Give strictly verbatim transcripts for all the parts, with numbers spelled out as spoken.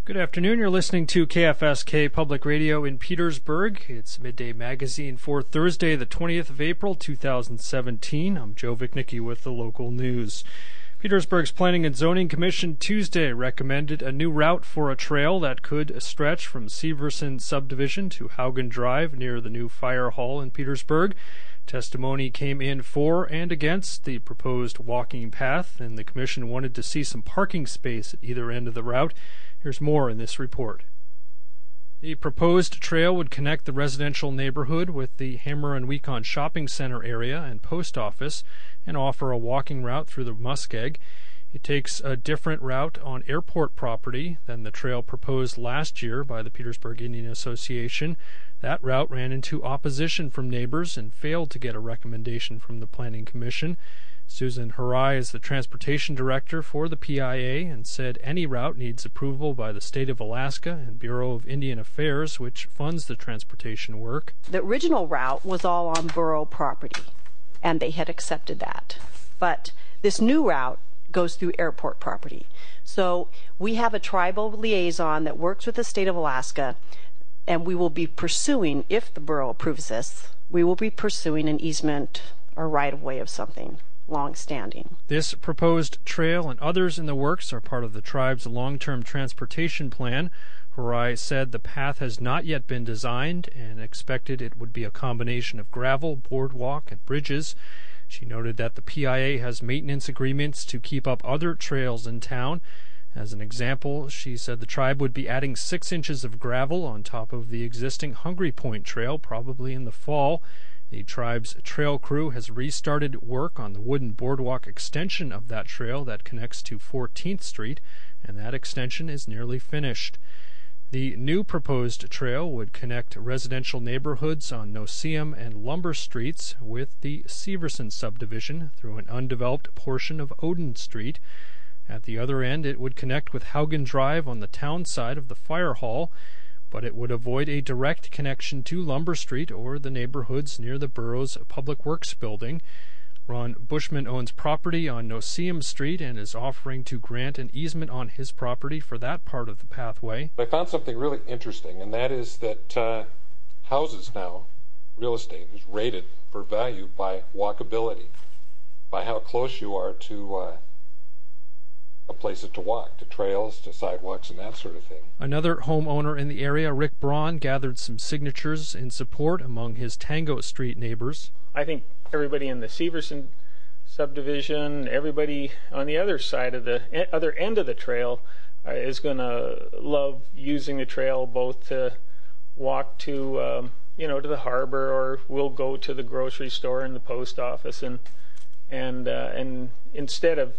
Good afternoon. You're listening to K F S K Public Radio in Petersburg. It's Midday Magazine for Thursday, the twentieth of April, two thousand seventeen. I'm Joe Vichnicki with the local news. Petersburg's Planning and Zoning Commission Tuesday recommended a new route for a trail that could stretch from Severson Subdivision to Haugen Drive near the new fire hall in Petersburg. Testimony came in for and against the proposed walking path, and the commission wanted to see some parking space at either end of the route. Here's more in this report. The proposed trail would connect the residential neighborhood with the Hammer and Weekon Shopping Center area and post office and offer a walking route through the muskeg. It takes a different route on airport property than the trail proposed last year by the Petersburg Indian Association. That route ran into opposition from neighbors and failed to get a recommendation from the Planning Commission. Susan Harai is the transportation director for the P I A and said any route needs approval by the state of Alaska and Bureau of Indian Affairs, which funds the transportation work. The original route was all on borough property, and they had accepted that. But this new route goes through airport property. So we have a tribal liaison that works with the state of Alaska, and we will be pursuing, if the borough approves this, we will be pursuing an easement or right-of-way of something long-standing. This proposed trail and others in the works are part of the tribe's long-term transportation plan. Harai said the path has not yet been designed and expected it would be a combination of gravel, boardwalk, and bridges. She noted that the P I A has maintenance agreements to keep up other trails in town. As an example, she said the tribe would be adding six inches of gravel on top of the existing Hungry Point Trail, probably in the fall. The tribe's trail crew has restarted work on the wooden boardwalk extension of that trail that connects to fourteenth Street, and that extension is nearly finished. The new proposed trail would connect residential neighborhoods on Noseum and Lumber Streets with the Severson subdivision through an undeveloped portion of Odin Street. At the other end, it would connect with Haugen Drive on the town side of the fire hall, but it would avoid a direct connection to Lumber Street or the neighborhoods near the borough's Public Works building. Ron Bushman owns property on Noseum Street and is offering to grant an easement on his property for that part of the pathway. I found something really interesting, and that is that uh, houses now, real estate, is rated for value by walkability, by how close you are to uh, places to walk, to trails, to sidewalks, and that sort of thing. Another homeowner in the area, Rick Braun, gathered some signatures in support among his Tango Street neighbors. I think everybody in the Severson subdivision, everybody on the other side of the other end of the trail uh, is going to love using the trail, both to walk to, um, you know, to the harbor, or we'll go to the grocery store and the post office, and and uh, and instead of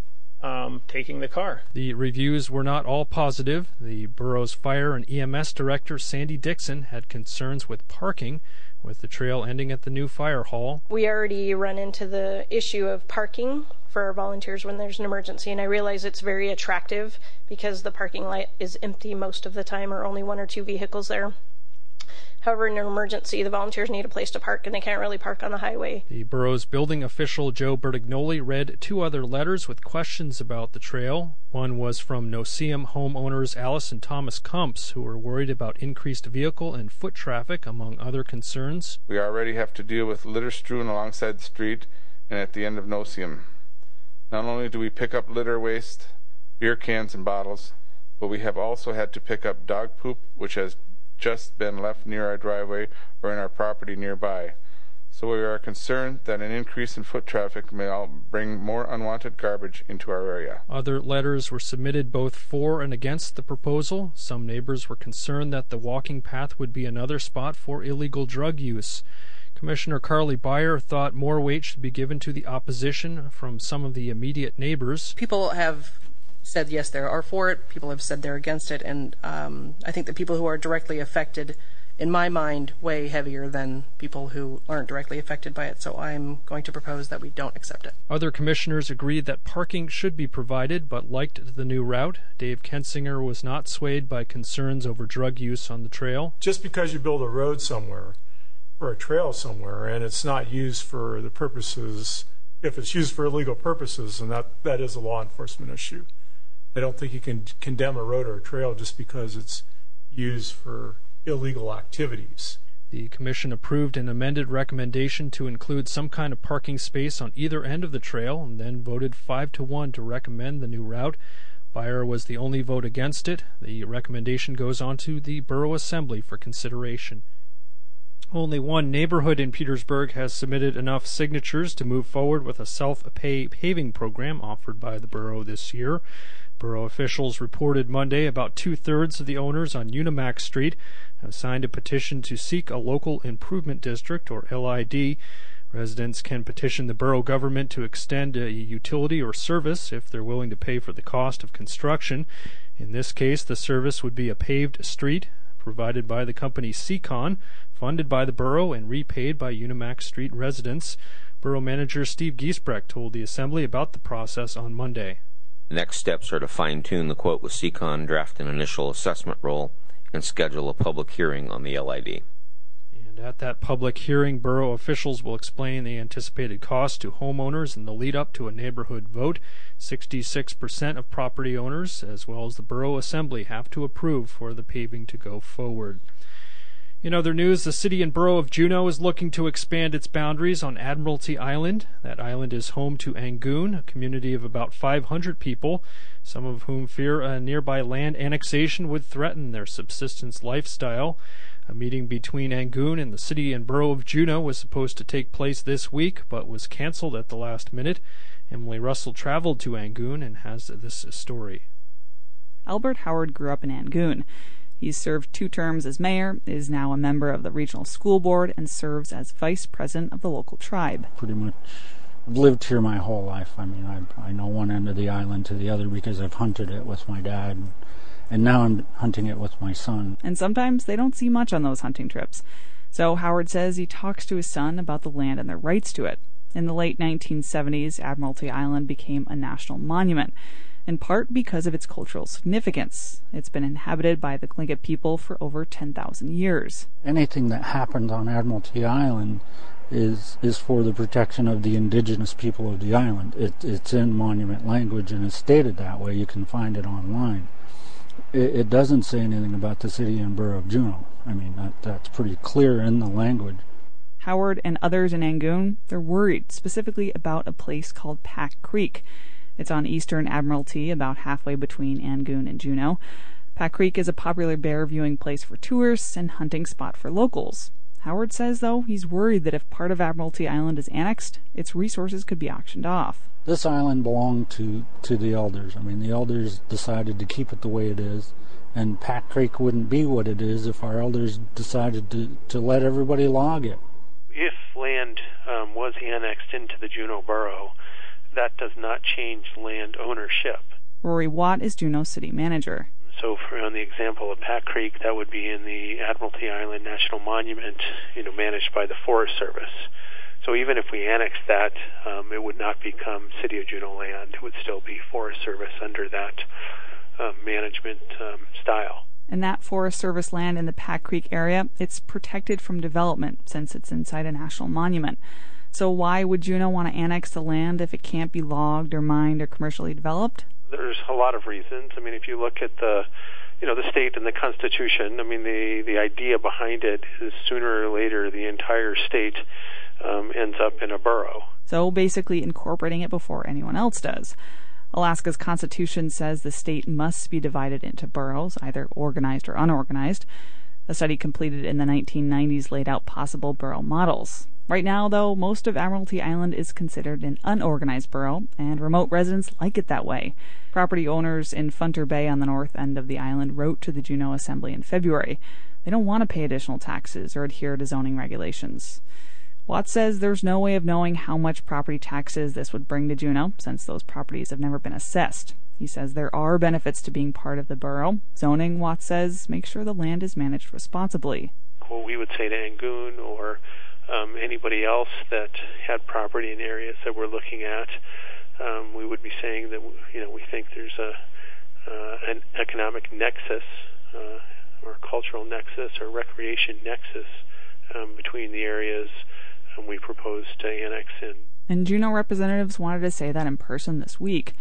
Um, taking the car. The reviews were not all positive. The borough's fire and E M S director, Sandy Dixon, had concerns with parking, with the trail ending at the new fire hall. We already run into the issue of parking for our volunteers when there's an emergency, and I realize it's very attractive because the parking lot is empty most of the time, or only one or two vehicles there. However, in an emergency, the volunteers need a place to park, and they can't really park on the highway. The borough's building official, Joe Bertignoli, read two other letters with questions about the trail. One was from Noseum homeowners Alice and Thomas Kumps, who were worried about increased vehicle and foot traffic, among other concerns. We already have to deal with litter strewn alongside the street and at the end of Noseum. Not only do we pick up litter waste, beer cans and bottles, but we have also had to pick up dog poop, which has just been left near our driveway or in our property nearby. So we are concerned that an increase in foot traffic may bring more unwanted garbage into our area. Other letters were submitted both for and against the proposal. Some neighbors were concerned that the walking path would be another spot for illegal drug use. Commissioner Carly Beyer thought more weight should be given to the opposition from some of the immediate neighbors. People have said yes, they are for it. People have said they're against it, and um, I think the people who are directly affected, in my mind, weigh heavier than people who aren't directly affected by it. So I'm going to propose that we don't accept it. Other commissioners agreed that parking should be provided, but liked the new route. Dave Kensinger was not swayed by concerns over drug use on the trail. Just because you build a road somewhere or a trail somewhere and it's not used for the purposes, if it's used for illegal purposes, and that, that is a law enforcement issue. I don't think you can condemn a road or a trail just because it's used for illegal activities. The commission approved an amended recommendation to include some kind of parking space on either end of the trail and then voted five to one to recommend the new route. Beyer was the only vote against it. The recommendation goes on to the Borough Assembly for consideration. Only one neighborhood in Petersburg has submitted enough signatures to move forward with a self-pay paving program offered by the borough this year. Borough officials reported Monday about two-thirds of the owners on Unimax Street have signed a petition to seek a local improvement district, or L I D. Residents can petition the borough government to extend a utility or service if they're willing to pay for the cost of construction. In this case, the service would be a paved street provided by the company Seacon, funded by the borough and repaid by Unimax Street residents. Borough manager Steve Giesbrecht told the Assembly about the process on Monday. The next steps are to fine-tune the quote with Seacon, draft an initial assessment roll, and schedule a public hearing on the L I D. And at that public hearing, borough officials will explain the anticipated cost to homeowners in the lead-up to a neighborhood vote. sixty-six percent of property owners, as well as the borough assembly, have to approve for the paving to go forward. In other news, the city and borough of Juneau is looking to expand its boundaries on Admiralty Island. That island is home to Angoon, a community of about five hundred people, some of whom fear a nearby land annexation would threaten their subsistence lifestyle. A meeting between Angoon and the city and borough of Juneau was supposed to take place this week, but was canceled at the last minute. Emily Russell traveled to Angoon and has this story. Albert Howard grew up in Angoon. He's served two terms as mayor, is now a member of the regional school board, and serves as vice president of the local tribe. Pretty much lived here my whole life. I mean, I, I know one end of the island to the other because I've hunted it with my dad, and now I'm hunting it with my son. And sometimes they don't see much on those hunting trips. So Howard says he talks to his son about the land and their rights to it. In the late nineteen seventies, Admiralty Island became a national monument, in part because of its cultural significance. It's been inhabited by the Tlingit people for over ten thousand years. Anything that happens on Admiralty Island is is for the protection of the indigenous people of the island. It, it's in monument language and it's stated that way. You can find it online. It, it doesn't say anything about the city and borough of Juneau. I mean, that, that's pretty clear in the language. Howard and others in Angoon, they're worried specifically about a place called Pack Creek. It's on eastern Admiralty, about halfway between Angoon and Juneau. Pack Creek is a popular bear viewing place for tourists and hunting spot for locals. Howard says, though, he's worried that if part of Admiralty Island is annexed, its resources could be auctioned off. This island belonged to, to the elders. I mean, the elders decided to keep it the way it is, and Pack Creek wouldn't be what it is if our elders decided to, to let everybody log it. If land um, was annexed into the Juneau Borough, that does not change land ownership. Rory Watt is Juneau's city manager. So for on the example of Pack Creek, that would be in the Admiralty Island National Monument, you know, managed by the Forest Service. So even if we annexed that, um, it would not become City of Juneau land. It would still be Forest Service under that um, management um, style. And that Forest Service land in the Pack Creek area, it's protected from development since it's inside a national monument. So why would Juneau want to annex the land if it can't be logged or mined or commercially developed? There's a lot of reasons. I mean, if you look at the, you know, the state and the Constitution, I mean, the, the idea behind it is sooner or later the entire state um, ends up in a borough. So basically incorporating it before anyone else does. Alaska's Constitution says the state must be divided into boroughs, either organized or unorganized. A study completed in the nineteen nineties laid out possible borough models. Right now, though, most of Admiralty Island is considered an unorganized borough, and remote residents like it that way. Property owners in Funter Bay on the north end of the island wrote to the Juneau Assembly in February. They don't want to pay additional taxes or adhere to zoning regulations. Watts says there's no way of knowing how much property taxes this would bring to Juneau, since those properties have never been assessed. He says there are benefits to being part of the borough. Zoning, Watts says, makes sure the land is managed responsibly. What we would say to Angoon or um, anybody else that had property in areas that we're looking at, um, we would be saying that, you know, we think there's a uh, an economic nexus uh, or cultural nexus or recreation nexus um, between the areas um, we propose to annex in. And Juneau representatives wanted to say that in person this week.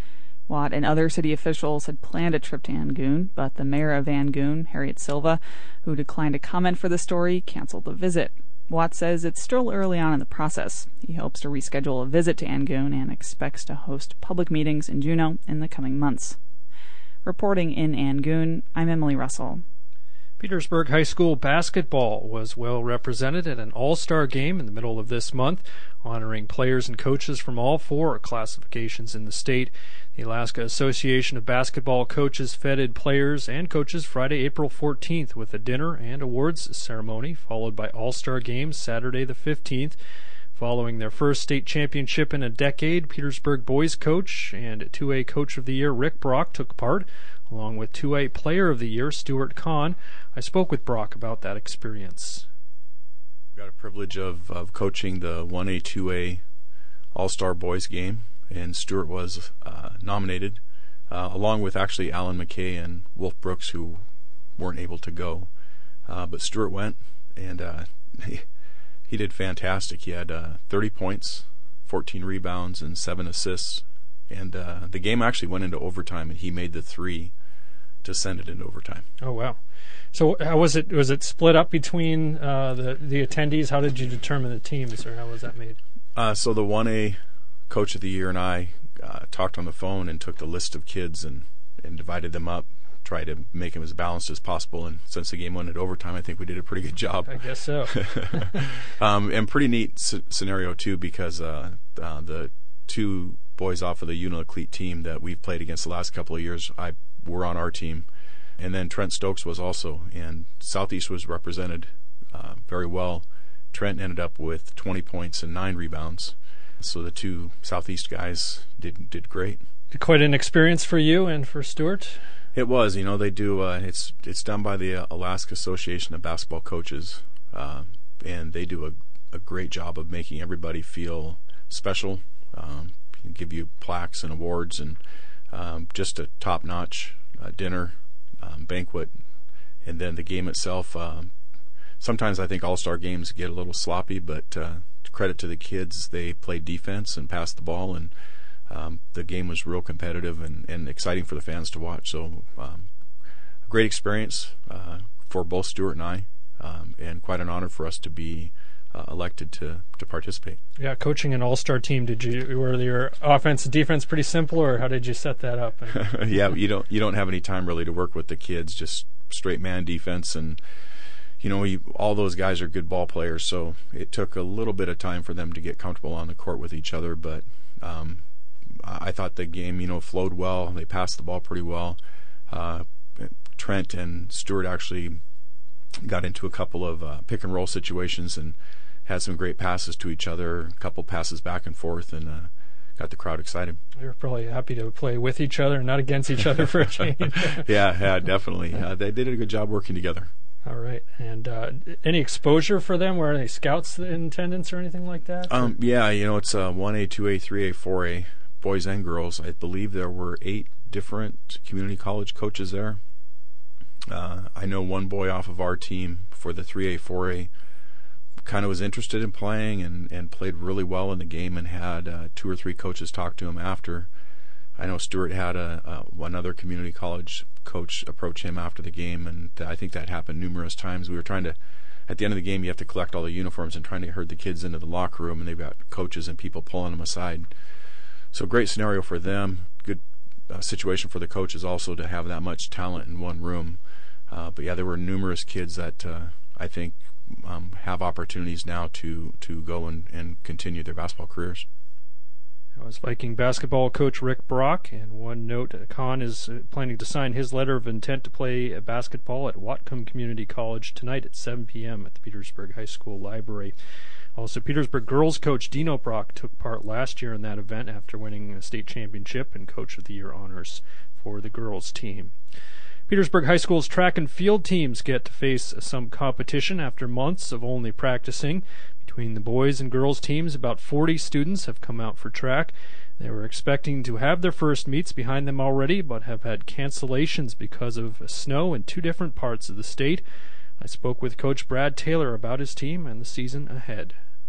Watt and other city officials had planned a trip to Angoon, but the mayor of Angoon, Harriet Silva, who declined to comment for the story, canceled the visit. Watt says it's still early on in the process. He hopes to reschedule a visit to Angoon and expects to host public meetings in Juneau in the coming months. Reporting in Angoon, I'm Emily Russell. Petersburg High School basketball was well represented at an all-star game in the middle of this month, honoring players and coaches from all four classifications in the state. The Alaska Association of Basketball Coaches feted players and coaches Friday, April fourteenth with a dinner and awards ceremony, followed by all-star games Saturday the fifteenth. Following their first state championship in a decade, Petersburg boys coach and two A Coach of the Year Rick Brock took part, along with two A Player of the Year Stuart Kahn. I spoke with Brock about that experience. We got a privilege of, of coaching the one A, two A All-Star Boys game, and Stuart was uh, nominated, uh, along with actually Alan McKay and Wolf Brooks, who weren't able to go. Uh, but Stuart went, and uh, he, he did fantastic. He had uh, thirty points, fourteen rebounds, and seven assists. And uh, the game actually went into overtime, and he made the three to send it into overtime. Oh, wow. So how was it? Was it split up between uh, the, the attendees? How did you determine the teams, or how was that made? Uh, so the one A Coach of the Year and I uh, talked on the phone and took the list of kids and, and divided them up, tried to make them as balanced as possible. And since the game went into overtime, I think we did a pretty good job. I guess so. um, and pretty neat c- scenario, too, because uh, uh, the two boys off of the Unalakleet team that we've played against the last couple of years, I were on our team. And then Trent Stokes was also, and Southeast was represented uh, very well. Trent ended up with twenty points and nine rebounds. So the two Southeast guys did did great. Quite an experience for you and for Stuart. It was, you know, they do. Uh, it's it's done by the uh, Alaska Association of Basketball Coaches, uh, and they do a, a great job of making everybody feel special. Um, give you plaques and awards, and um, just a top-notch uh, dinner, um, banquet, and then the game itself. Um, sometimes I think all-star games get a little sloppy, but uh, credit to the kids, they played defense and passed the ball, and um, the game was real competitive and, and exciting for the fans to watch. So um, a great experience uh, for both Stuart and I, um, and quite an honor for us to be Uh, elected to, to participate. Yeah, coaching an all-star team, did you were your offense and defense pretty simple, or how did you set that up? Yeah, you don't you don't have any time really to work with the kids, just straight man defense, and you know you, all those guys are good ball players, so it took a little bit of time for them to get comfortable on the court with each other, but um, I thought the game you know flowed well. They passed the ball pretty well. Uh, Trent and Stuart actually got into a couple of uh, pick and roll situations and had some great passes to each other, a couple passes back and forth, and uh, got the crowd excited. They were probably happy to play with each other and not against each other for a change. yeah, yeah, definitely. Uh, they did a good job working together. All right. And uh, any exposure for them? Were any scouts in attendance or anything like that? Um, yeah, you know, it's uh, one A, two A, three A, four A, boys and girls. I believe there were eight different community college coaches there. Uh, I know one boy off of our team for the three A, four A kind of was interested in playing and, and played really well in the game and had uh, two or three coaches talk to him after. I know Stuart had a, a another community college coach approach him after the game, and I think that happened numerous times. We were trying to, at the end of the game, you have to collect all the uniforms and trying to herd the kids into the locker room, and they've got coaches and people pulling them aside. So great scenario for them. Good uh, situation for the coaches also to have that much talent in one room. Uh, but yeah, there were numerous kids that uh, I think um, have opportunities now to, to go and, and continue their basketball careers. That was Viking basketball coach Rick Brock. And one note, Kahn is planning to sign his letter of intent to play basketball at Whatcom Community College tonight at seven p.m. at the Petersburg High School Library. Also, Petersburg girls coach Dino Brock took part last year in that event after winning a state championship and Coach of the Year honors for the girls team. Petersburg High School's track and field teams get to face some competition after months of only practicing. Between the boys and girls teams, about forty students have come out for track. They were expecting to have their first meets behind them already, but have had cancellations because of snow in two different parts of the state. I spoke with Coach Brad Taylor about his team and the season ahead.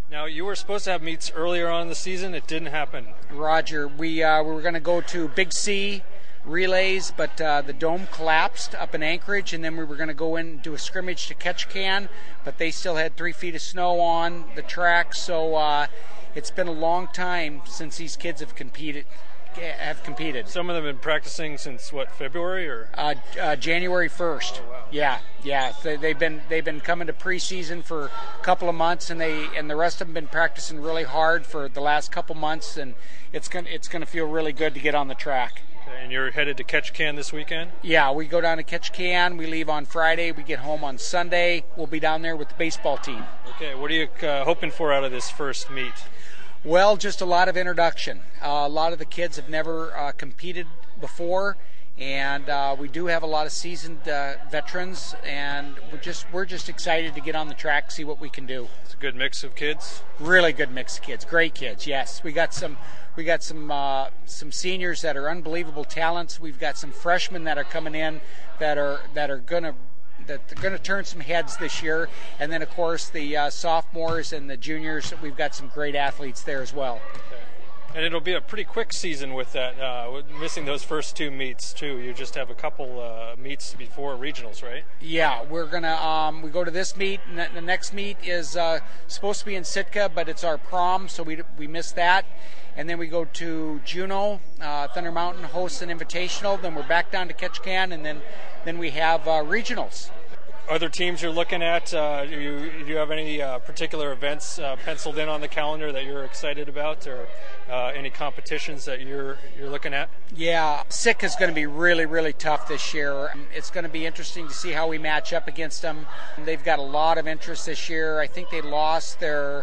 Now, you were supposed to have meets earlier on in the season. It didn't happen. Roger, we uh, we were going to go to Big C relays, but uh, the dome collapsed up in Anchorage, and then we were going to go in and do a scrimmage to Ketchikan, but they still had three feet of snow on the track, so uh, it's been a long time since these kids have competed. Have competed. Some of them have been practicing since what, February or uh, uh, January first. Oh, wow. Yeah, yeah. They, they've been they've been coming to preseason for a couple of months, and they and the rest of them been practicing really hard for the last couple months, and it's gonna it's gonna feel really good to get on the track. Okay, and you're headed to Ketchikan this weekend? Yeah, we go down to Ketchikan. We leave on Friday. We get home on Sunday. We'll be down there with the baseball team. Okay, what are you uh, hoping for out of this first meet? Well, just a lot of introduction. Uh, a lot of the kids have never uh, competed before, and uh, we do have a lot of seasoned uh, veterans, and we're just we're just excited to get on the track, see what we can do. It's a good mix of kids. Really good mix of kids. Great kids. Yes, we got some we got some uh, some seniors that are unbelievable talents. We've got some freshmen that are coming in that are that are gonna. that they're going to turn some heads this year, and then of course the uh, sophomores and the juniors, we've got some great athletes there as well. Okay. And it'll be a pretty quick season with that, uh, missing those first two meets too. You just have a couple uh, meets before regionals, right? Yeah, we're gonna um, we go to this meet, and the next meet is uh, supposed to be in Sitka, but it's our prom, so we we missed that. And then we go to Juneau, uh, Thunder Mountain hosts an invitational. Then we're back down to Ketchikan, and then then we have uh, regionals. Other teams you're looking at, uh, do, you, do you have any uh, particular events uh, penciled in on the calendar that you're excited about, or uh, any competitions that you're you're looking at? Yeah, Sitka is going to be really, really tough this year. It's going to be interesting to see how we match up against them. They've got a lot of interest this year. I think they lost their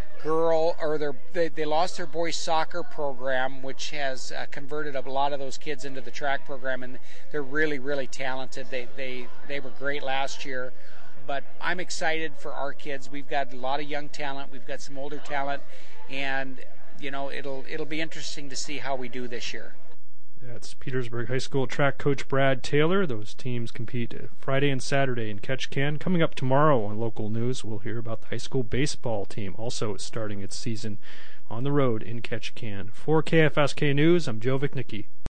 girl or their they, they lost their boys soccer program, which has uh, converted a lot of those kids into the track program, and they're really really talented. They they they were great last year, but I'm excited for our kids. We've got a lot of young talent, we've got some older talent, and you know it'll it'll be interesting to see how we do this year. That's Petersburg High School track coach Brad Taylor. Those teams compete Friday and Saturday in Ketchikan. Coming up tomorrow on Local News, we'll hear about the high school baseball team also starting its season on the road in Ketchikan. For K F S K News, I'm Joe Vicnicki.